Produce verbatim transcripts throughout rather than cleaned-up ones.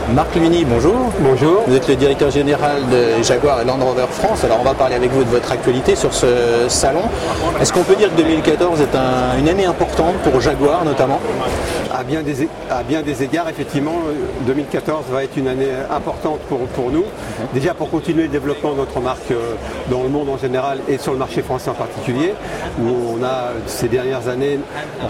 Marc Lumini, bonjour. Bonjour. Vous êtes le directeur général de Jaguar et Land Rover France. Alors on va parler avec vous de votre actualité sur ce salon. Est-ce qu'on peut dire que deux mille quatorze est un, une année importante pour Jaguar notamment ? À bien, des, à bien des égards, effectivement, deux mille quatorze va être une année importante pour, pour nous. Mm-hmm. Déjà pour continuer le développement de notre marque dans le monde en général et sur le marché français en particulier, où on a ces dernières années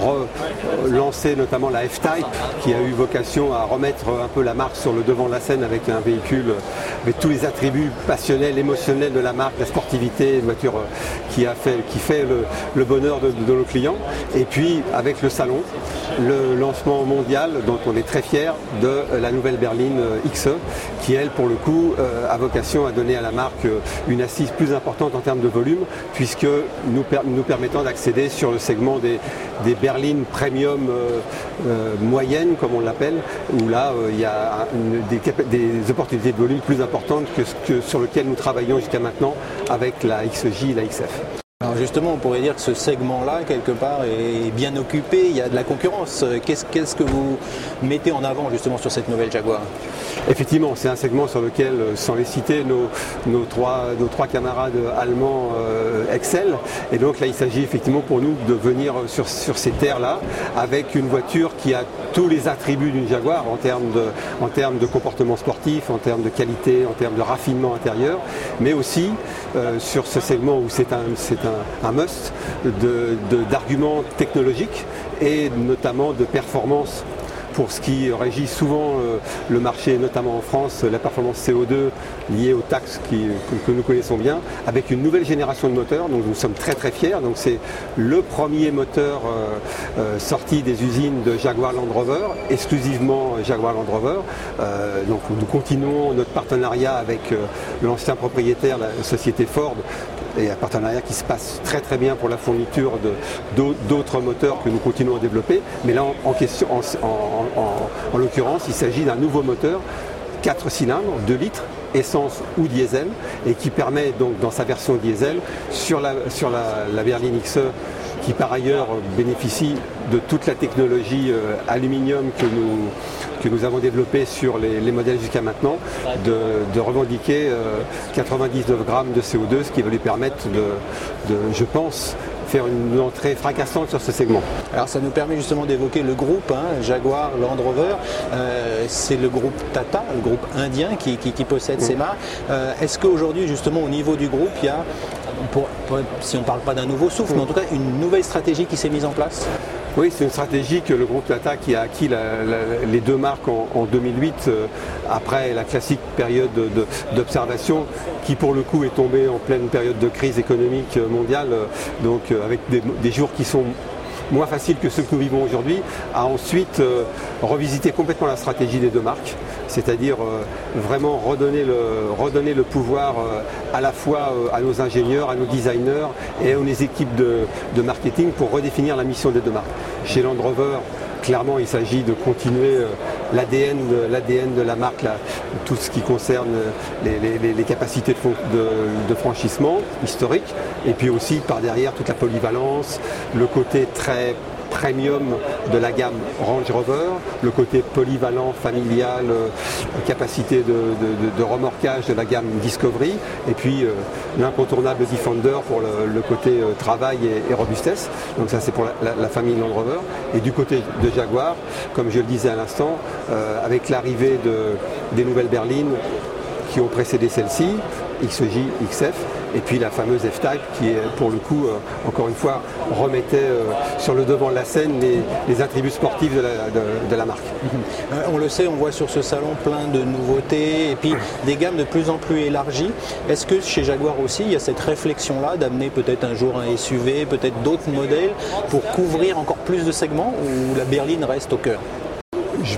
relancé notamment la F-Type, qui a eu vocation à remettre un peu la marque sur le devant de la scène avec un véhicule avec tous les attributs passionnels, émotionnels de la marque, la sportivité, une voiture qui, a fait, qui fait le, le bonheur de, de nos clients. Et puis avec le salon, le lancement mondial dont on est très fier de la nouvelle berline X E qui elle pour le coup a vocation à donner à la marque une assise plus importante en termes de volume puisque nous, per- nous permettant d'accéder sur le segment des, des berlines premium euh, euh, moyennes comme on l'appelle où là euh, il y a une, des, cap- des opportunités de volume plus importantes que ce que, sur lequel nous travaillons jusqu'à maintenant avec la X J et la X F. Alors justement, on pourrait dire que ce segment-là, quelque part, est bien occupé, il y a de la concurrence. Qu'est-ce, qu'est-ce que vous mettez en avant justement sur cette nouvelle Jaguar ? Effectivement, c'est un segment sur lequel, sans les citer, nos, nos, trois, nos trois camarades allemands euh, excellent. Et donc là, il s'agit effectivement pour nous de venir sur, sur ces terres-là avec une voiture qui a tous les attributs d'une Jaguar en termes de, en termes de comportement sportif, en termes de qualité, en termes de raffinement intérieur, mais aussi euh, sur ce segment où c'est un, c'est un Un, un must de, de, d'arguments technologiques et notamment de performance pour ce qui régit souvent euh, le marché, notamment en France, la performance C O deux liée aux taxes qui, que, que nous connaissons bien, avec une nouvelle génération de moteurs, donc nous sommes très très fiers. Donc c'est le premier moteur euh, euh, sorti des usines de Jaguar Land Rover, exclusivement Jaguar Land Rover. Euh, donc nous continuons notre partenariat avec euh, l'ancien propriétaire, la société Ford, et un partenariat qui se passe très très bien pour la fourniture de, d'autres moteurs que nous continuons à développer. Mais là, en, en, question, en, en, en, en l'occurrence, il s'agit d'un nouveau moteur, quatre cylindres, deux litres, essence ou diesel, et qui permet donc dans sa version diesel, sur la, sur la, la berline X E, qui par ailleurs bénéficie de toute la technologie euh, aluminium que nous, que nous avons développée sur les, les modèles jusqu'à maintenant, de, de revendiquer euh, quatre-vingt-dix-neuf grammes de C O deux, ce qui va lui permettre de, de je pense, faire une entrée fracassante sur ce segment. Alors ça nous permet justement d'évoquer le groupe hein, Jaguar Land Rover. Euh, c'est le groupe Tata, le groupe indien qui, qui, qui possède mmh. ces marques. Euh, est-ce qu'aujourd'hui justement au niveau du groupe, il y a, pour, pour, si on ne parle pas d'un nouveau souffle, mmh. mais en tout cas une nouvelle stratégie qui s'est mise en place ? Oui, c'est une stratégie que le groupe Tata qui a acquis la, la, les deux marques en, en deux mille huit, euh, après la classique période de, de, d'observation, qui pour le coup est tombée en pleine période de crise économique mondiale, euh, donc euh, avec des, des jours qui sont moins faciles que ceux que nous vivons aujourd'hui, a ensuite euh, revisité complètement la stratégie des deux marques, c'est-à-dire euh, vraiment redonner le, redonner le pouvoir euh, à la fois euh, à nos ingénieurs, à nos designers et aux équipes de, de marketing pour redéfinir la mission des deux marques. Chez Land Rover, clairement, il s'agit de continuer euh, l'A D N, de, l'A D N de la marque, là, tout ce qui concerne les, les, les capacités de, de, de franchissement historique, et puis aussi par derrière toute la polyvalence, le côté très premium de la gamme Range Rover, le côté polyvalent, familial, euh, capacité de, de, de remorquage de la gamme Discovery, et puis euh, l'incontournable Defender pour le, le côté euh, travail et, et robustesse. Donc ça c'est pour la, la, la famille Land Rover. Et du côté de Jaguar, comme je le disais à l'instant, euh, avec l'arrivée de, des nouvelles berlines qui ont précédé celle-ci, X J, X F, et puis la fameuse F-Type qui, pour le coup, euh, encore une fois, remettait euh, sur le devant de la scène les, les attributs sportifs de la, de, de la marque. Euh, on le sait, on voit sur ce salon plein de nouveautés et puis des gammes de plus en plus élargies. Est-ce que chez Jaguar aussi, il y a cette réflexion-là d'amener peut-être un jour un S U V, peut-être d'autres modèles pour couvrir encore plus de segments ou la berline reste au cœur ? Je,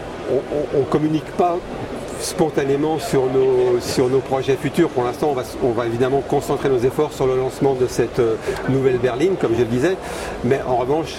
On ne communique pas spontanément sur nos, sur nos projets futurs. Pour l'instant, on va, on va évidemment concentrer nos efforts sur le lancement de cette euh, nouvelle berline, comme je le disais. Mais en revanche,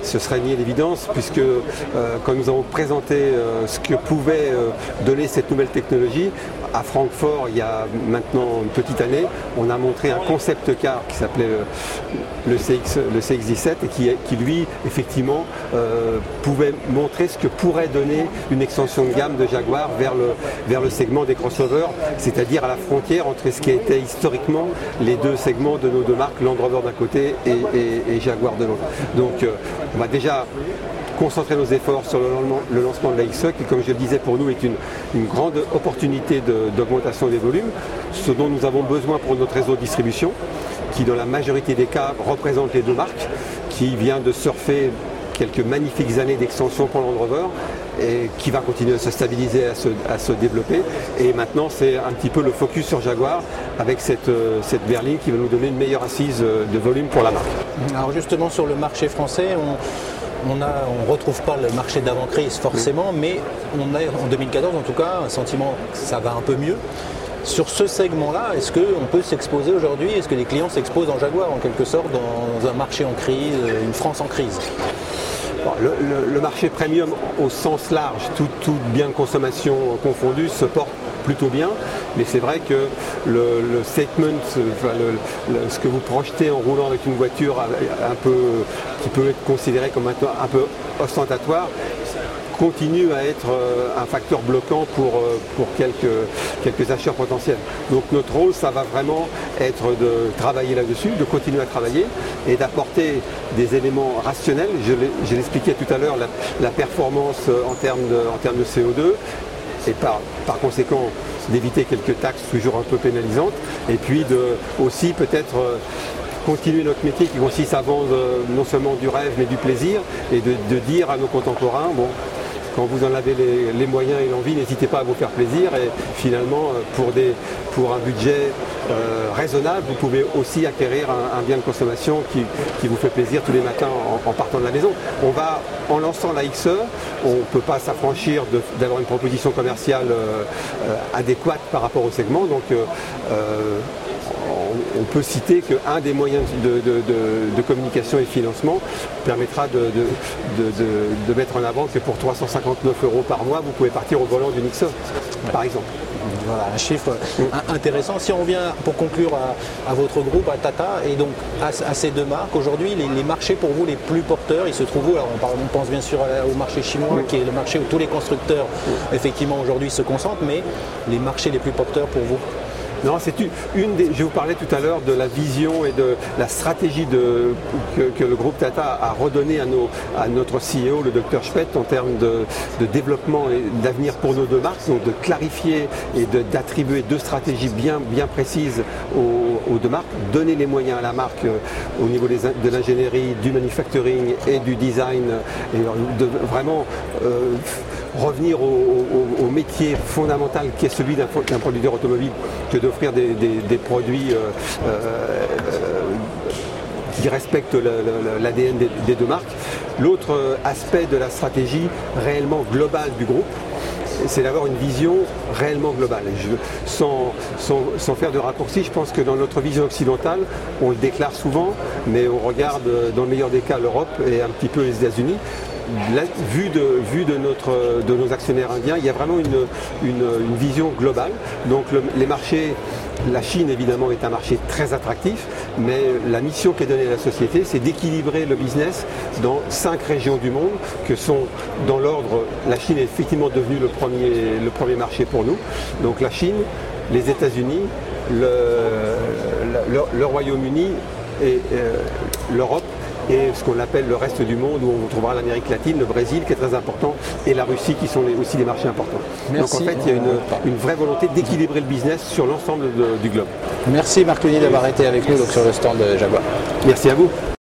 ce serait nier l'évidence, puisque euh, quand nous avons présenté euh, ce que pouvait euh, donner cette nouvelle technologie, à Francfort, il y a maintenant une petite année, on a montré un concept car qui s'appelait le, le, C X, le C X dix-sept et qui, qui lui, effectivement, euh, pouvait montrer ce que pourrait donner une extension de gamme de Jaguar vers le, vers le segment des crossovers, c'est-à-dire à la frontière entre ce qui était historiquement les deux segments de nos deux marques, Land Rover d'un côté et, et, et Jaguar de l'autre. Donc euh, on va déjà concentrer nos efforts sur le, le lancement de la X E, qui, comme je le disais, pour nous est une, une grande opportunité de, d'augmentation des volumes, ce dont nous avons besoin pour notre réseau de distribution, qui dans la majorité des cas représente les deux marques, qui vient de surfer quelques magnifiques années d'extension pour Land Rover et qui va continuer à se stabiliser, à se, à se développer. Et maintenant, c'est un petit peu le focus sur Jaguar avec cette, cette berline qui va nous donner une meilleure assise de volume pour la marque. Alors justement, sur le marché français, on... On ne retrouve pas le marché d'avant-crise forcément, mais on a en deux mille quatorze en tout cas un sentiment que ça va un peu mieux. Sur ce segment-là, est-ce qu'on peut s'exposer aujourd'hui? Est-ce que les clients s'exposent en Jaguar en quelque sorte dans un marché en crise, une France en crise? Bon, le, le, le marché premium au sens large, tout, tout bien de consommation confondu, se porte plutôt bien, mais c'est vrai que le, le statement, enfin le, le, ce que vous projetez en roulant avec une voiture un peu, qui peut être considérée comme un, un peu ostentatoire, continue à être un facteur bloquant pour, pour quelques, quelques acheteurs potentiels. Donc notre rôle, ça va vraiment être de travailler là-dessus, de continuer à travailler et d'apporter des éléments rationnels. Je l'expliquais tout à l'heure, la, la performance en termes de, en termes de C O deux, et par, par conséquent d'éviter quelques taxes toujours un peu pénalisantes, et puis de aussi peut-être euh, continuer notre métier qui consiste à vendre euh, non seulement du rêve mais du plaisir, et de, de dire à nos contemporains, bon, quand vous en avez les, les moyens et l'envie, n'hésitez pas à vous faire plaisir, et finalement pour, des, pour un budget euh, raisonnable, vous pouvez aussi acquérir un, un bien de consommation qui, qui vous fait plaisir tous les matins en, en partant de la maison. On va, en lançant la X E, on ne peut pas s'affranchir d'avoir une proposition commerciale euh, euh, adéquate par rapport au segment, donc euh, euh, on peut citer qu'un des moyens de, de, de, de communication et de financement permettra de, de, de, de, de mettre en avant que pour trois cent cinquante-neuf euros par mois, vous pouvez partir au volant d'une X E, par exemple. Voilà, un chiffre intéressant. Si on revient pour conclure à, à votre groupe, à Tata, et donc à, à ces deux marques, aujourd'hui, les, les marchés pour vous les plus porteurs, ils se trouvent où? Alors on, parle, on pense bien sûr au marché chinois, oui, qui est le marché où tous les constructeurs, oui, effectivement, aujourd'hui se concentrent, mais les marchés les plus porteurs pour vous? Non, c'est une des. Je vous parlais tout à l'heure de la vision et de la stratégie de, que, que le groupe Tata a redonné à, nos, à notre C E O, le docteur Schpett, en termes de, de développement et d'avenir pour nos deux marques, donc de clarifier et d'attribuer deux stratégies bien, bien précises aux, aux deux marques, donner les moyens à la marque euh, au niveau des, de l'ingénierie, du manufacturing et du design, et de vraiment euh, revenir au, au, au métier fondamental qui est celui d'un producteur automobile, que d'offrir des, des, des produits euh, euh, qui respectent l'A D N des, des deux marques. L'autre aspect de la stratégie réellement globale du groupe, c'est d'avoir une vision réellement globale. Je, sans, sans, sans faire de raccourci, je pense que dans notre vision occidentale, on le déclare souvent, mais on regarde dans le meilleur des cas l'Europe et un petit peu les États-Unis. La, vu de, vu de, notre, de nos actionnaires indiens, il y a vraiment une, une, une vision globale. Donc le, les marchés, la Chine évidemment est un marché très attractif, mais la mission qui est donnée à la société, c'est d'équilibrer le business dans cinq régions du monde, que sont dans l'ordre, la Chine est effectivement devenue le premier, le premier marché pour nous. Donc la Chine, les États-Unis, le, le, le Royaume-Uni et euh, l'Europe, et ce qu'on appelle le reste du monde, où on trouvera l'Amérique latine, le Brésil qui est très important, et la Russie qui sont les, aussi des marchés importants. Merci. Donc en fait, il y a une, une vraie volonté d'équilibrer le business sur l'ensemble du globe. Merci Marc Lunier d'avoir été avec nous donc, sur le stand de Jaguar. Merci à vous.